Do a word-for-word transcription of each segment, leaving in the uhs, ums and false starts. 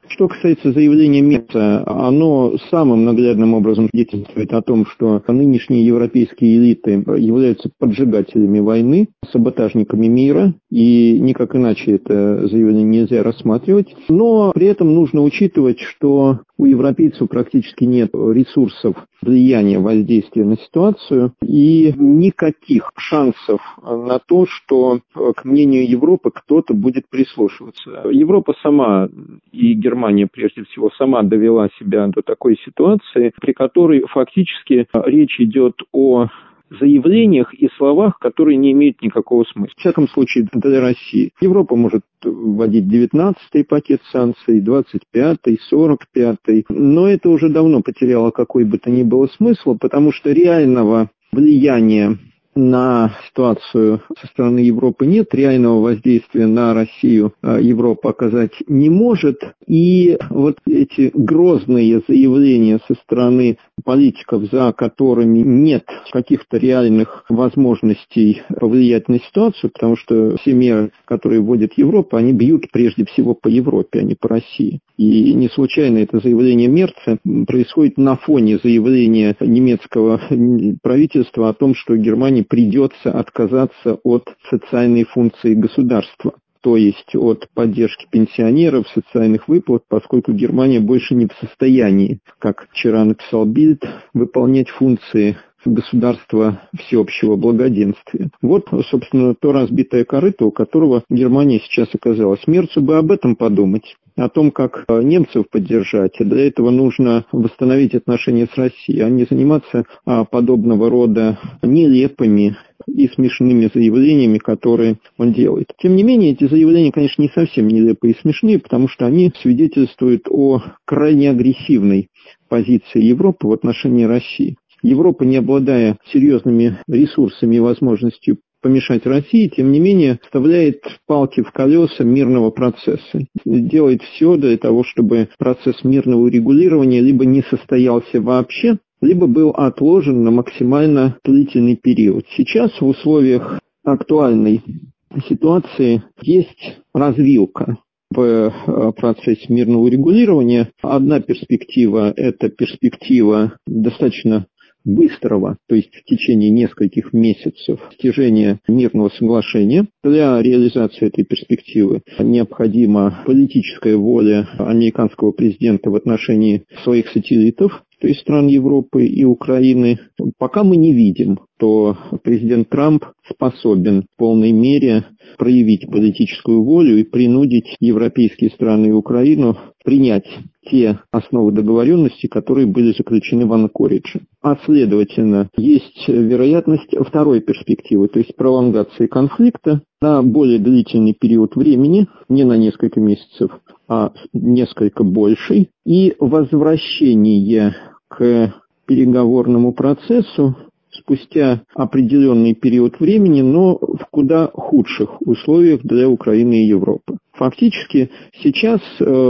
Что касается заявления Мерца, оно самым наглядным образом свидетельствует о том, что нынешние европейские элиты являются поджигателями войны, саботажниками мира, и никак иначе это заявление нельзя рассматривать. Но при этом нужно учитывать, что у европейцев практически нет ресурсов влияния, воздействия на ситуацию и никаких шансов на то, что к мнению Европы кто-то будет прислушиваться. Европа сама, и Германия прежде всего, сама довела себя до такой ситуации, при которой фактически речь идет о заявлениях и словах, которые не имеют никакого смысла. В всяком случае, для России. Европа может вводить девятнадцатый пакет санкций, двадцать пятый, сорок пятый, но это уже давно потеряло какой бы то ни было смысла, потому что реального влияния на ситуацию со стороны Европы нет, реального воздействия на Россию Европа оказать не может. И вот эти грозные заявления со стороны политиков, за которыми нет каких-то реальных возможностей повлиять на ситуацию, потому что все меры, которые вводит Европа, они бьют прежде всего по Европе, а не по России. И не случайно это заявление Мерца происходит на фоне заявления немецкого правительства о том, что Германии придется отказаться от социальной функции государства, то есть от поддержки пенсионеров, социальных выплат, поскольку Германия больше не в состоянии, как вчера написал Бильд, выполнять функции государства всеобщего благоденствия. Вот, собственно, то разбитое корыто, у которого Германия сейчас оказалась. Мерцу бы об этом подумать, о том, как немцев поддержать. Для этого нужно восстановить отношения с Россией, а не заниматься подобного рода нелепыми и смешными заявлениями, которые он делает. Тем не менее, эти заявления, конечно, не совсем нелепые и смешные, потому что они свидетельствуют о крайне агрессивной позиции Европы в отношении России. Европа, не обладая серьезными ресурсами и возможностью помешать России, тем не менее, вставляет палки в колеса мирного процесса. Делает все для того, чтобы процесс мирного урегулирования либо не состоялся вообще, либо был отложен на максимально длительный период. Сейчас в условиях актуальной ситуации есть развилка в процессе мирного урегулирования. Одна перспектива – это перспектива достаточно быстрого, то есть в течение нескольких месяцев, достижения мирного соглашения. Для реализации этой перспективы необходима политическая воля американского президента в отношении своих сателлитов, то есть стран Европы и Украины. Пока мы не видим, что президент Трамп способен в полной мере проявить политическую волю и принудить европейские страны и Украину принять те основы договоренности, которые были заключены в Анкоридже. А следовательно, есть вероятность второй перспективы, то есть пролонгации конфликта на более длительный период времени, не на несколько месяцев, а несколько больший, и возвращение к переговорному процессу спустя определенный период времени, но в куда худших условиях для Украины и Европы. Фактически сейчас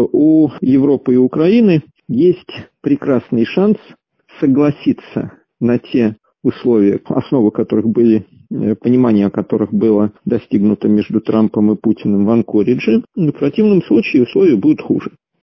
у Европы и Украины есть прекрасный шанс согласиться на те условия, основы которых были, понимание о которых было достигнуто между Трампом и Путиным в Анкоридже. В противном случае условия будут хуже.